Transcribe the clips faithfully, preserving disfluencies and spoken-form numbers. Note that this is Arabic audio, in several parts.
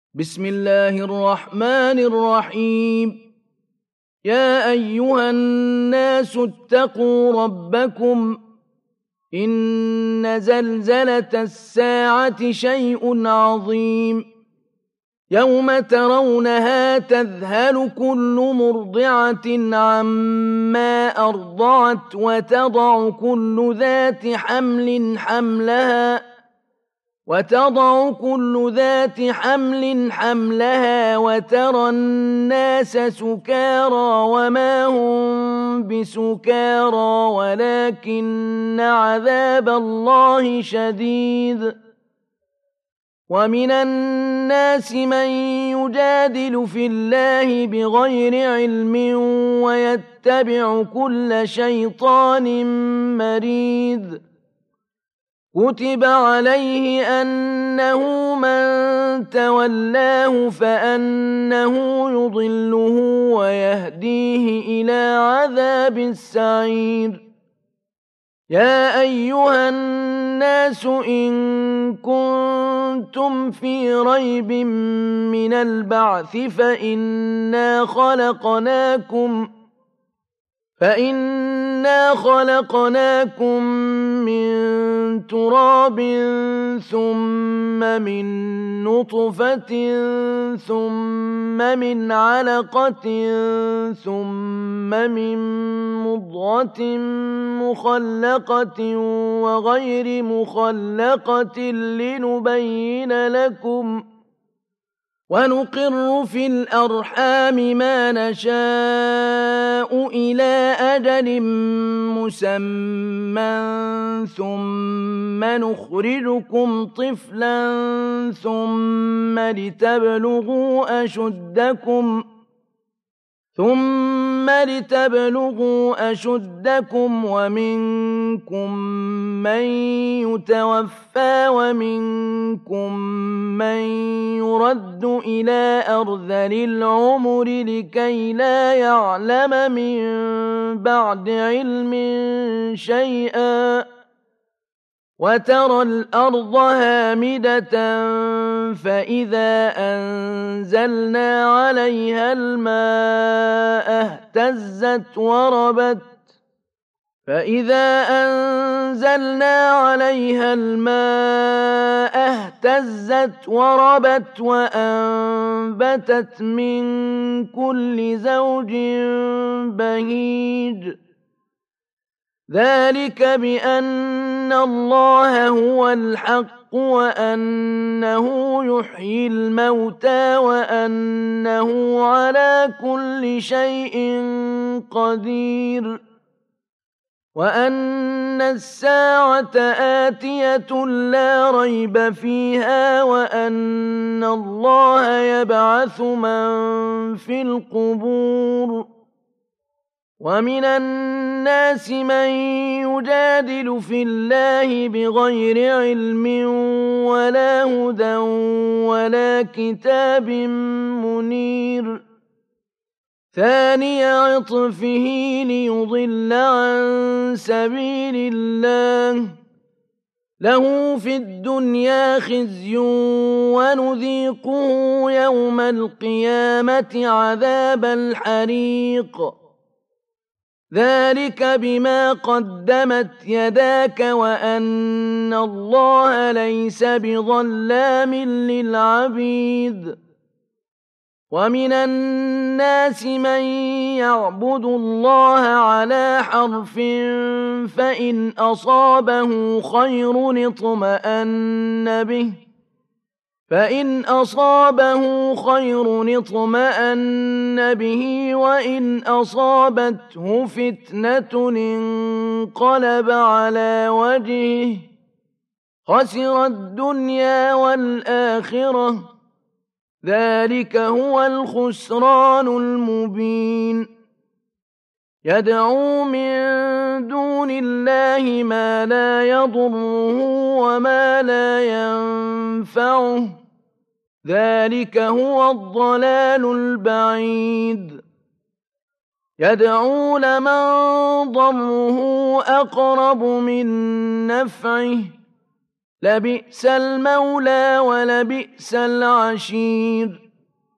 بسم الله الرحمن الرحيم. يا أيها الناس اتقوا ربكم إن زلزلة الساعة شيء عظيم يوم ترونها تذهل كل مرضعة عما أرضعت وتضع كل ذات حمل حملها وتضع كل ذات حمل حملها وترى الناس سكارى وما هم بسكارى ولكن عذاب الله شديد. ومن الناس من يجادل في الله بغير علم ويتبع كل شيطان مريد. كتب عليه أنه من تولاه فأنه يضله ويهديه إلى عذاب السعير. يا أيها الناس إن كنتم في ريب من البعث فإنا خلقناكم فإنا خلقناكم من تراب ثم من نطفة ثم من علقة ثم من مضغة مخلقة وغير مخلقة لنبين لكم ونقر في الأرحام ما نشاء إلى أجل مسمى ثم نخرجكم طفلا ثم لتبلغوا أشدكم ثم لتبلغوا أشدكم ومنكم من يتوفى ومنكم من يرد إلى أرذل العمر لكي لا يعلم من بعد علم شيئا. وترى الأرض هامدة فإذا أنزلنا عليها الماء اهتزت وربت فإذا أنزلنا عليها الماء اهتزت وربت وأنبتت من كل زوج بهيج. ذلك بأن الله هو الحق وأنه يحيي الموتى وأنه على كل شيء قدير وأن الساعة آتية لا ريب فيها وأن الله يبعث من في القبور. ومن الناس من يجادل في الله بغير علم ولا هدى ولا كتاب منير. ثاني عطفه ليضل عن سبيل الله له في الدنيا خزي ونذيقه يوم القيامة عذاب الحريق. ذلك بما قدمت يداك وأن الله ليس بظلام للعبيد. ومن الناس من يعبد الله على حرف فإن أصابه خير اطمأن به فإن أصابه خير اطمأن به وإن أصابته فتنة انقلب على وجهه خسر الدنيا والآخرة. ذلك هو الخسران المبين. يدعو من دون الله ما لا يضره وما لا ينفعه ذلك هو الضلال البعيد. يدعو لمن ضره أقرب من نفعه لبئس المولى ولبئس العشير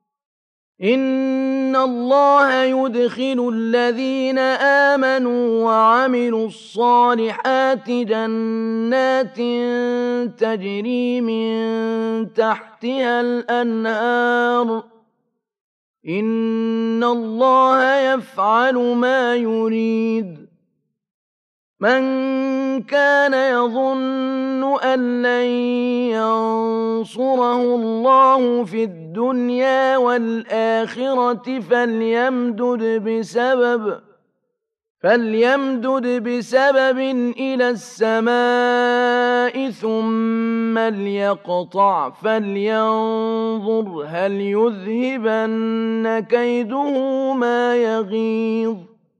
إن الله يدخل الذين آمنوا وعملوا الصالحات جنات تجري من تحتها الأنهار إن الله يفعل ما يريد من كان يظن أن لن ينصره الله في الدنيا والآخرة فليمدد بسبب فليمدد بسبب إلى السماء ثم ليقطع فلينظر هل يذهبن كيده ما يغيظ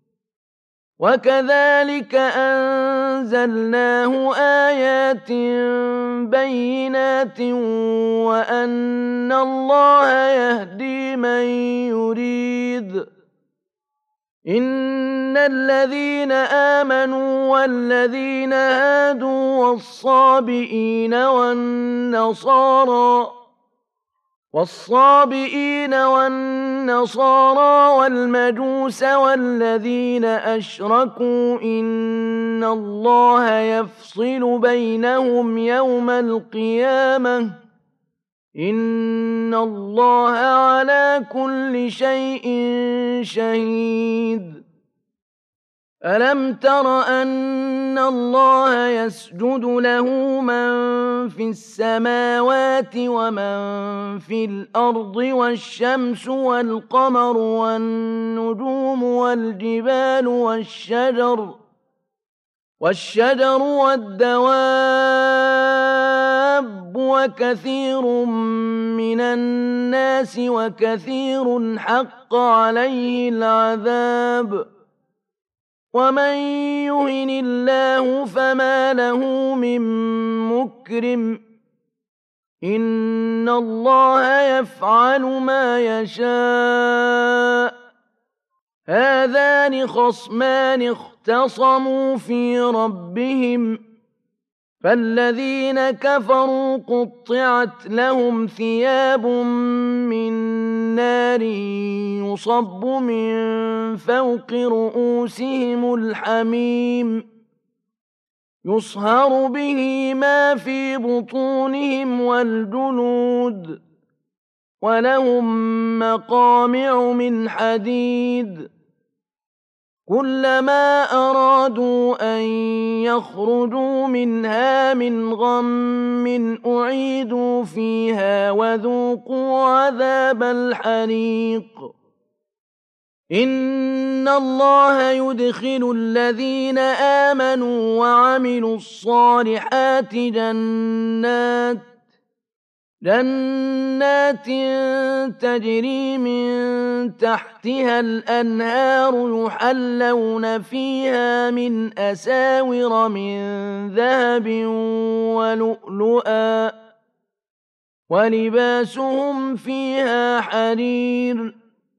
وكذلك أنزلناه آيات بينات وأن الله يهدي من يريد إن الذين آمنوا والذين هادوا والصابئين والنصارى والصابئين والنصارى والمجوس والذين أشركوا إن الله يفصل بينهم يوم القيامة إن الله على كل شيء شهيد ألم تر أن الله يسجد له من في السماوات ومن في الأرض والشمس والقمر والنجوم والجبال والشجر والشجر والدواب وكثير من الناس وكثير حق عليه العذاب ومن يهن الله فما له من مكرم إن الله يفعل ما يشاء هذان خصمان اختصموا في ربهم فالذين كفروا قطعت لهم ثياب من نار يصب من فوق رؤوسهم الحميم يصهر به ما في بطونهم والجلود ولهم مقامع من حديد كلما أرادوا أن يخرجوا منها من غم أعيدوا فيها وذوقوا عذاب الحريق إن الله يدخل الذين آمنوا وعملوا الصالحات جنات جنات تجري من تحتها الأنهار يحلون فيها من أساور من ذهب ولؤلؤا ولباسهم فيها حرير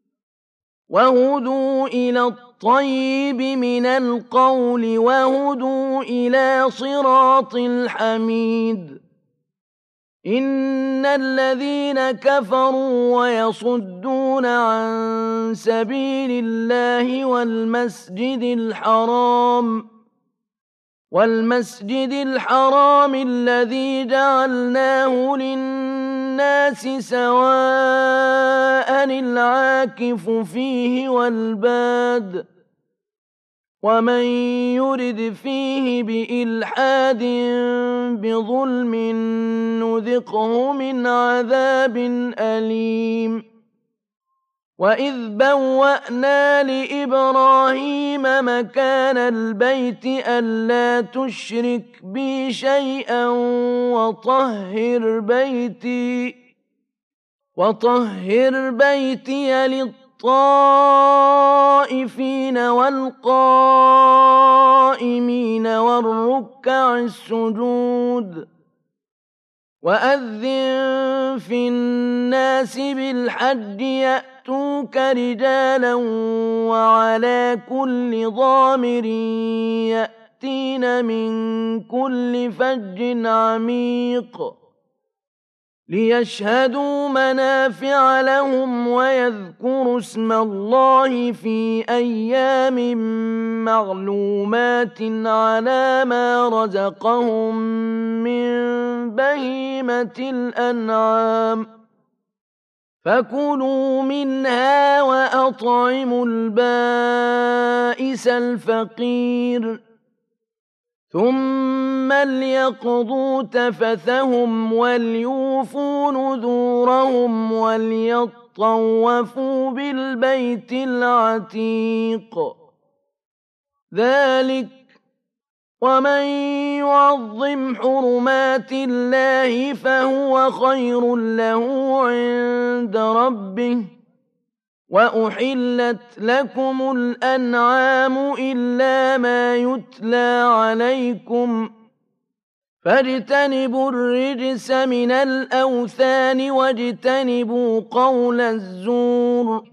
وهدوا إلى الطيب من القول وهدوا إلى صراط الحميد إن الذين كفروا ويصدون عن سبيل الله والمسجد الحرام والمسجد الحرام الذي جعلناه للناس سواء العاكف فيه والباد ومن يرد فيه بإلحاد بظلم نذقه من عذاب أليم وإذ بوأنا لإبراهيم مكان البيت ألا تشرك بي شيئا وطهر بيتي وطهر بيتي للطائفين والقائمين والركع السجود وأذن في الناس بالحج يأتوك رجالا وعلى كل ضامر يأتين من كل فج عميق ليشهدوا منافع لهم ويذكروا اسم الله في أيام معلومات على ما رزقهم من بهيمة الأنعام فكلوا منها وأطعموا البائس الفقير ثم ليقضوا تفثهم وليوفوا نذورهم وليطوفوا بالبيت العتيق ذلك ومن يعظم حرمات الله فهو خير له عند ربه وأحلت لكم الأنعام إلا ما يتلى عليكم فاجتنبوا الرجس من الأوثان واجتنبوا قول الزور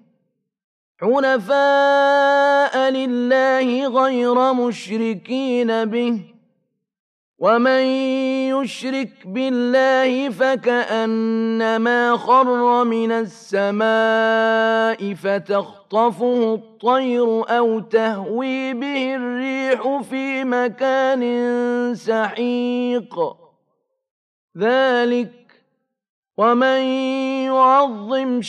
حنفاء لله غير مشركين به ومن يشرك بالله فكأنما خر من السماء فتخطفه الطير أو تهوي به الريح في مكان سحيق ذلك ومن يعظم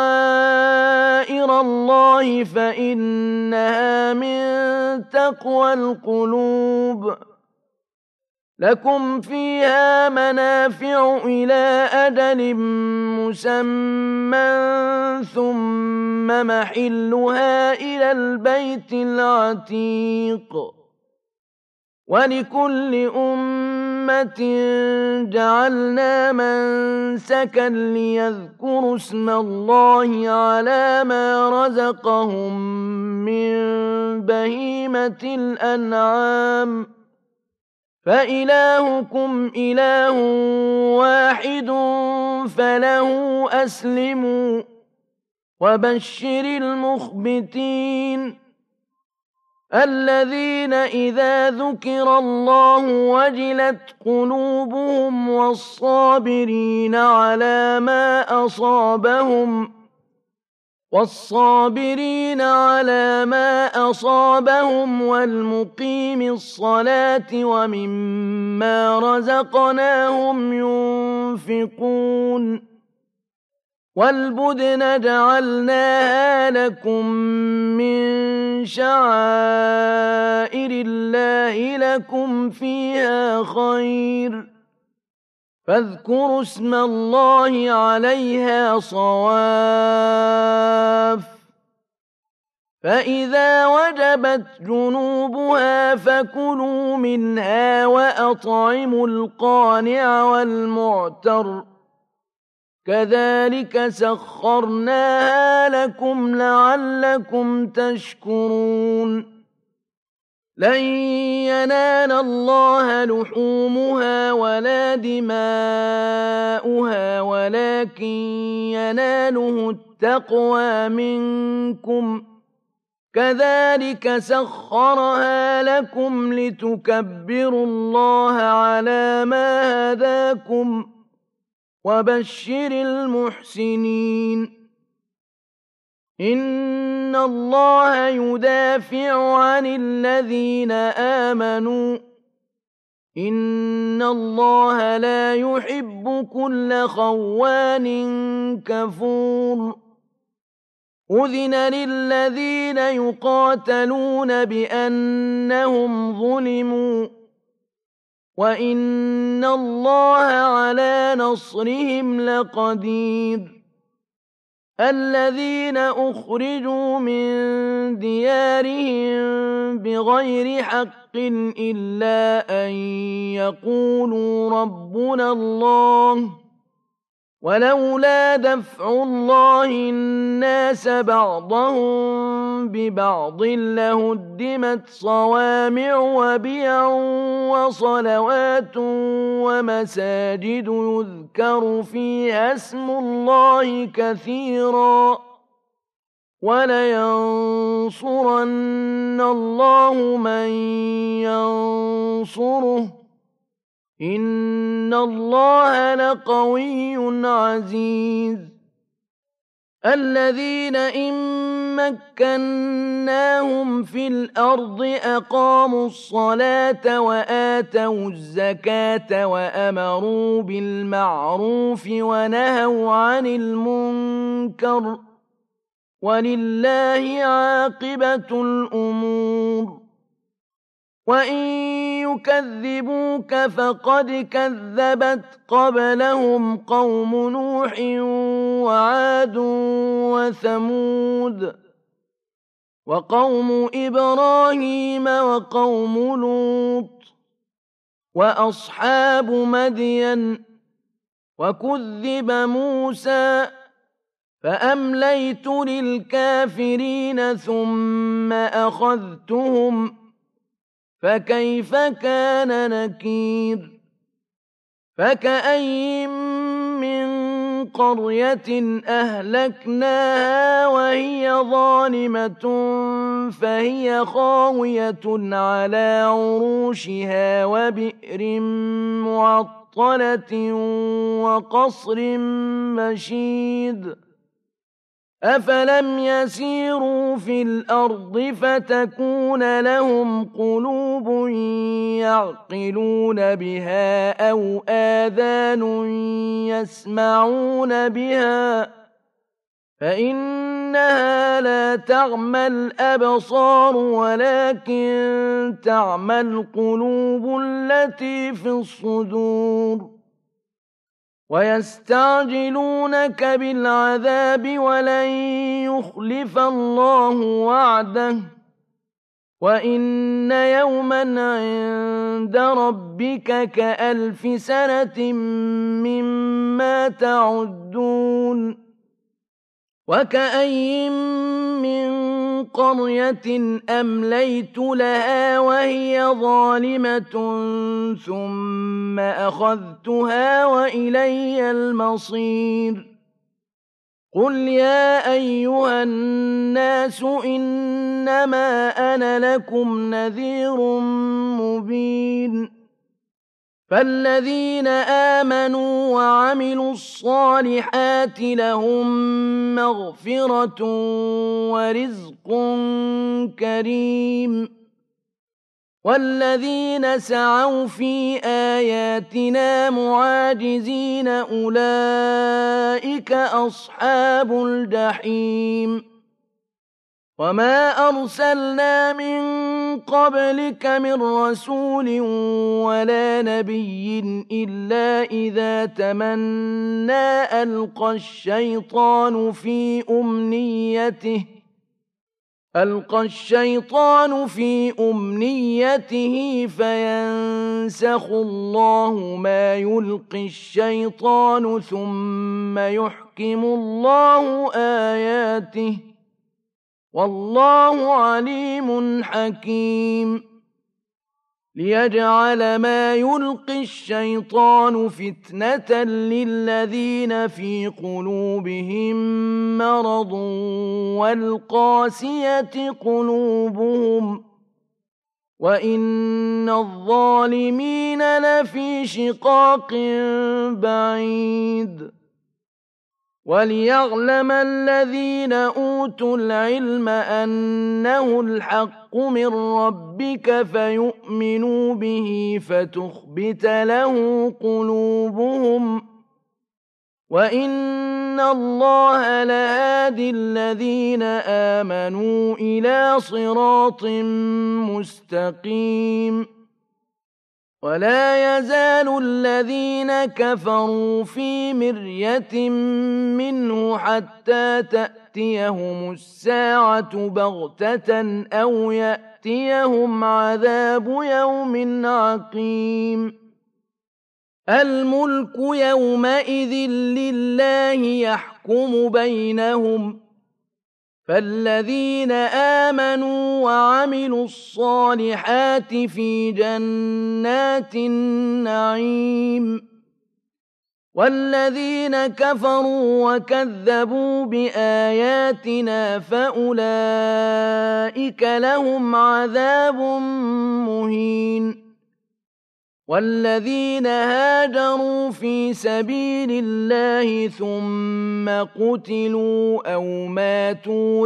شعائر الله فإنها من تقوى القلوب لكم فيها منافع إلى أجل مسمى ثم محلها إلى البيت العتيق ولكل أمة جعلنا منسكا ليذكروا اسم الله على ما رزقهم من بهيمة الأنعام فإلهكم إله واحد فله أسلموا وبشر المخبتين الذين إذا ذكر الله وجلت قلوبهم والصابرين على ما أصابهم والصابرين على ما أصابهم والمقيم الصلاة ومما رزقناهم ينفقون والبدن جعلناها لكم من شعائر الله لكم فيها خير فاذكروا اسم الله عليها صواف فإذا وجبت جنوبها فكلوا منها وأطعموا القانع والمعتر كذلك سخرناها لكم لعلكم تشكرون لن ينال الله لحومها ولا دماؤها ولكن يناله التقوى منكم كذلك سخرها لكم لتكبروا الله على ما هداكم وبشر المحسنين إن الله يدافع عن الذين آمنوا إن الله لا يحب كل خوان كفور أذن للذين يقاتلون بأنهم ظلموا وإن الله على نصرهم لقدير الذين أخرجوا من ديارهم بغير حق إلا أن يقولوا ربنا الله ولولا دفع الله الناس بعضهم ببعض لهدمت صوامع وبيع وصلوات ومساجد يذكر فيها اسم الله كثيرا وَلَيَنصُرَنَّ اللَّهُ مَن يَنصُرُهُ ۗ إِنَّ اللَّهَ لَقَوِيٌّ عَزِيزٌ الَّذِينَ إِن مَّكَّنَّاهُمْ فِي الْأَرْضِ أَقَامُوا الصَّلَاةَ وَآتَوُا الزَّكَاةَ وَأَمَرُوا بِالْمَعْرُوفِ وَنَهَوْا عَنِ الْمُنكَرِ ۗ وَلِلَّهِ عَاقِبَةُ الْأُمُورِ وَإِن يُكَذِّبُوكَ فَقَدْ كَذَّبَتْ قَبْلَهُمْ قَوْمُ نُوحٍ وَعَادٌ وَثَمُودُ وَقَوْمُ إِبْرَاهِيمَ وَقَوْمُ لُوطٍ وَأَصْحَابُ مَدْيَنَ وَكُذِّبَ مُوسَىٰ فَأَمْلَيْتُ لِلْكَافِرِينَ ثُمَّ أَخَذْتُهُمْ فَكَيْفَ كَانَ نَكِيرِ فَكَأَيِّن مِّن قَرْيَةٍ أَهْلَكْنَاهَا وَهِيَ ظَالِمَةٌ فَهِيَ خَاوِيَةٌ عَلَىٰ عُرُوشِهَا وَبِئْرٍ مُّعَطَّلَةٍ وَقَصْرٍ مَّشِيدٍ أَفَلَمْ يَسِيرُوا فِي الْأَرْضِ فَتَكُونَ لَهُمْ قُلُوبٌ يَعْقِلُونَ بِهَا أَوْ آذَانٌ يَسْمَعُونَ بِهَا فَإِنَّهَا لَا تَعْمَى الْأَبْصَارُ وَلَكِن تَعْمَى الْقُلُوبُ الَّتِي فِي الصُّدُورِ وَيَسْتَعْجِلُونَكَ بِالْعَذَابِ وَلَن يُخْلِفَ اللَّهُ وَعْدَهُ وَإِنَّ يَوْمًا عِندَ رَبِّكَ كَأَلْفِ سَنَةٍ مِّمَّا تَعُدُّونَ وَكَأَيِّن مِّن قَرْيَةٍ أَمْلَيْتُ لَهَا وَهِيَ ظَالِمَةٌ ثُمَّ أَخَذْتُهَا وَإِلَيَّ الْمَصِيرُ قُلْ يَا أَيُّهَا النَّاسُ إِنَّمَا أَنَا لَكُمْ نَذِيرٌ مُّبِينٌ فَالَّذِينَ آمَنُوا وَعَمِلُوا الصَّالِحَاتِ لَهُم مَّغْفِرَةٌ وَرِزْقٌ كَرِيمٌ وَالَّذِينَ سَعَوْا فِي آيَاتِنَا مُعَاجِزِينَ أُولَٰئِكَ أَصْحَابُ الْجَحِيمِ وَمَا أَرْسَلْنَا مِن قَبْلِكَ مِن رَّسُولٍ وَلَا نَبِيٍّ إِلَّا إِذَا تَمَنَّىٰ أَلْقَى الشَّيْطَانُ فِي أُمْنِيَّتِهِ أَلْقَى الشَّيْطَانُ فِي أُمْنِيَّتِهِ فَيَنسَخُ اللَّهُ مَا يُلْقِي الشَّيْطَانُ ثُمَّ يُحْكِمُ اللَّهُ آيَاتِهِ وَاللَّهُ عَلِيمٌ حَكِيمٌ لِيَجْعَلَ مَا يُلْقِي الشَّيْطَانُ فِتْنَةً لِّلَّذِينَ فِي قُلُوبِهِم مَّرَضٌ وَالْقَاسِيَةِ قُلُوبُهُمْ وَإِنَّ الظَّالِمِينَ لَفِي شِقَاقٍ بَعِيدٍ وَلِيَعْلَمَ الَّذِينَ أُوتُوا الْعِلْمَ أَنَّهُ الْحَقُّ مِن رَّبِّكَ فَيُؤْمِنُوا بِهِ فَتُخْبِتَ لَهُ قُلُوبُهُمْ وَإِنَّ اللَّهَ لَهَادِي الَّذِينَ آمَنُوا إِلَىٰ صِرَاطٍ مُّسْتَقِيمٍ وَلَا يَزَالُ الَّذِينَ كَفَرُوا فِي مِرْيَةٍ مِّنْهُ حَتَّىٰ تَأْتِيَهُمُ السَّاعَةُ بَغْتَةً أَوْ يَأْتِيَهُمْ عَذَابُ يَوْمٍ عَقِيمٍ الْمُلْكُ يَوْمَئِذٍ لِّلَّهِ يَحْكُمُ بَيْنَهُمْ فَالَّذِينَ آمَنُوا وَعَمِلُوا الصَّالِحَاتِ فِي جَنَّاتِ النَّعِيمِ والذين كفروا وكذبوا بآياتنا فأولئك لهم عذاب مهين والذين هاجروا في سبيل الله ثم قتلوا أو ماتوا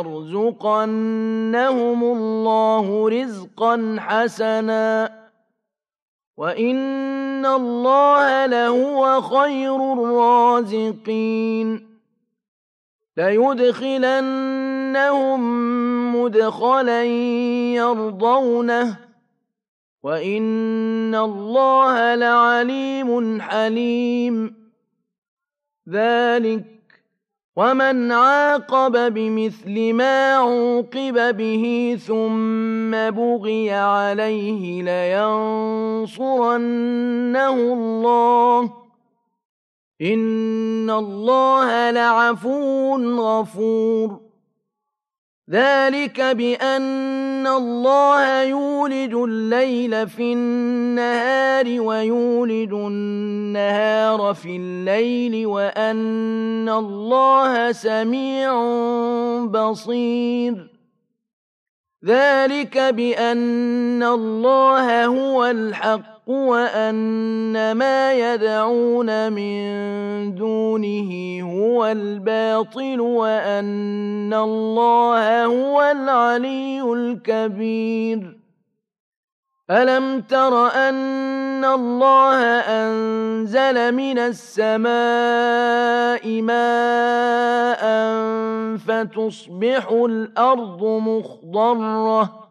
ليرزقنهم الله رزقا حسنا وإن الله لهو خير الرازقين ليدخلنهم مدخلا يرضونه وإن الله لعليم حليم ذلك ومن عاقب بمثل ما عوقب به ثم بغي عليه لينصرنه الله إن الله لعفو غفور ذلك بأن الله يولج الليل في النهار ويولج النهار في الليل وأن الله سميع بصير ذلك بأن الله هو الحق وأن ما يدعون من دونه هو الباطل وأن الله هو العلي الكبير ألم تر أن الله أنزل من السماء ماء فتصبح الأرض مخضرة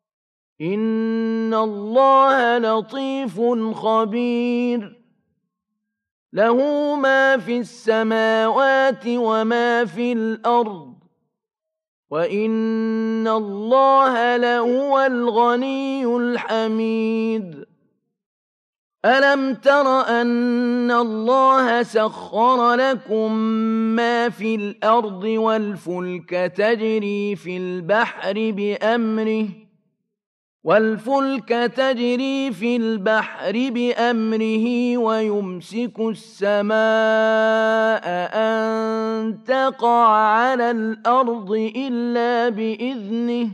إن الله لطيف خبير له ما في السماوات وما في الأرض وإن الله لهو الغني الحميد ألم تر أن الله سخر لكم ما في الأرض والفلك تجري في البحر بأمره والفلك تجري في البحر بأمره ويمسك السماء أن تقع على الأرض إلا بإذنه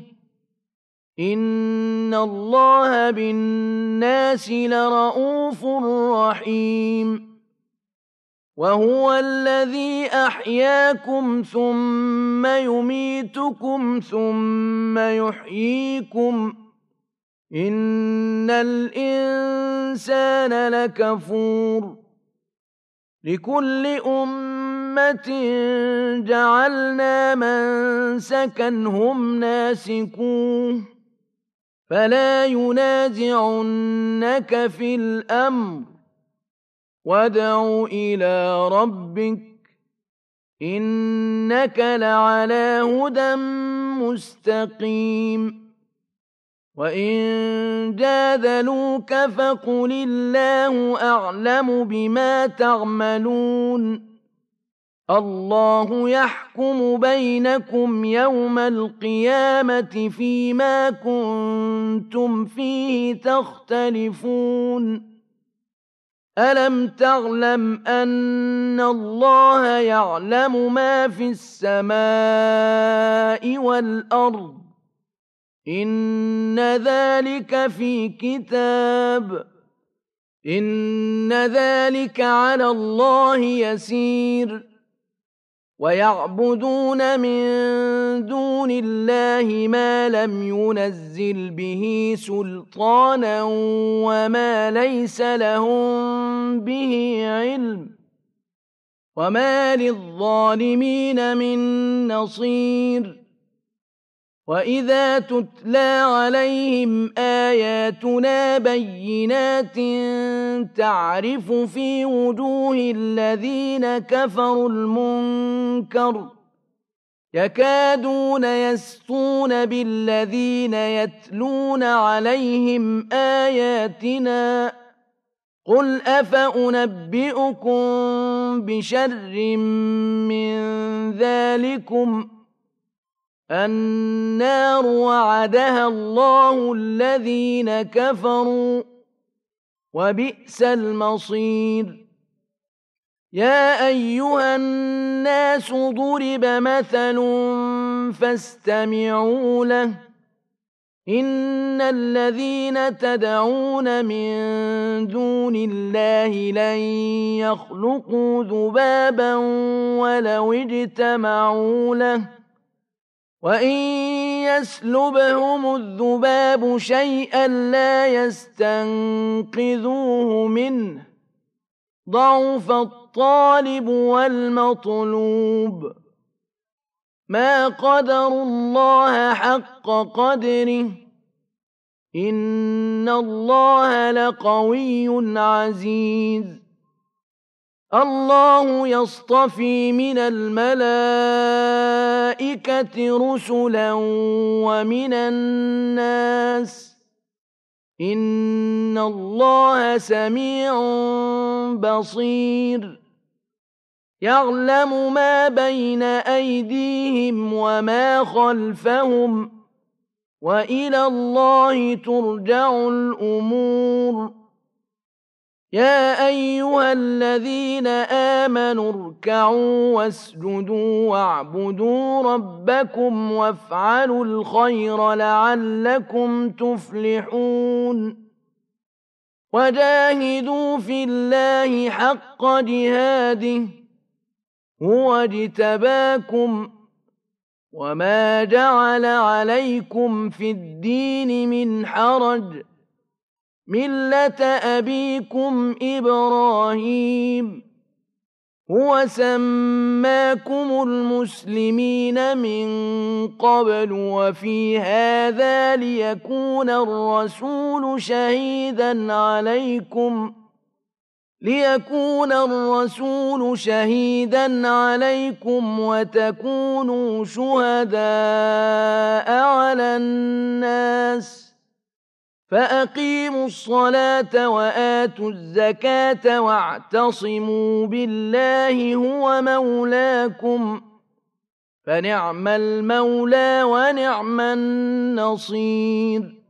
إن الله بالناس لرءوف رحيم وهو الذي أحياكم ثم يميتكم ثم يحييكم إن الإنسان لكفور لكل أمة جعلنا منسكا هم ناسكوه فلا ينازعنك في الأمر وادع إلى ربك إنك لعلى هدى مستقيم وإن جادلوك فقل الله أعلم بما تعملون الله يحكم بينكم يوم القيامة فيما كنتم فيه تختلفون ألم تعلم أن الله يعلم ما في السماء والأرض إن ذلك في كتاب إن ذلك على الله يسير ويعبدون من دون الله ما لم ينزل به سلطانا وما ليس لهم به علم وما للظالمين من نصير وإذا تتلى عليهم آياتنا بينات تعرف في وجوه الذين كفروا المنكر يكادون يسطون بالذين يتلون عليهم آياتنا قل أفأنبئكم بشر من ذلكم النار وعدها الله الذين كفروا وبئس المصير يا أيها الناس ضرب مثل فاستمعوا له إن الذين تدعون من دون الله لن يخلقوا ذبابا ولو اجتمعوا له وإن يسلبهم الذباب شيئا لا يستنقذوه منه ضعف الطالب والمطلوب ما قدروا الله حق قدره إن الله لقوي عزيز الله يصطفي من الملائكة رسلا ومن الناس إن الله سميع بصير يعلم ما بين أيديهم وما خلفهم وإلى الله ترجع الأمور يا أيها الذين آمنوا اركعوا واسجدوا واعبدوا ربكم وافعلوا الخير لعلكم تفلحون وجاهدوا في الله حق جهاده هو اجتباكم وما جعل عليكم في الدين من حرج ملة أبيكم إبراهيم هو سماكم المسلمين من قبل وفي هذا ليكون الرسول شهيدا عليكم ليكون الرسول شهيدا عليكم وتكونوا شهداء على الناس فأقيموا الصلاة وآتوا الزكاة واعتصموا بالله هو مولاكم فنعم المولى ونعم النصير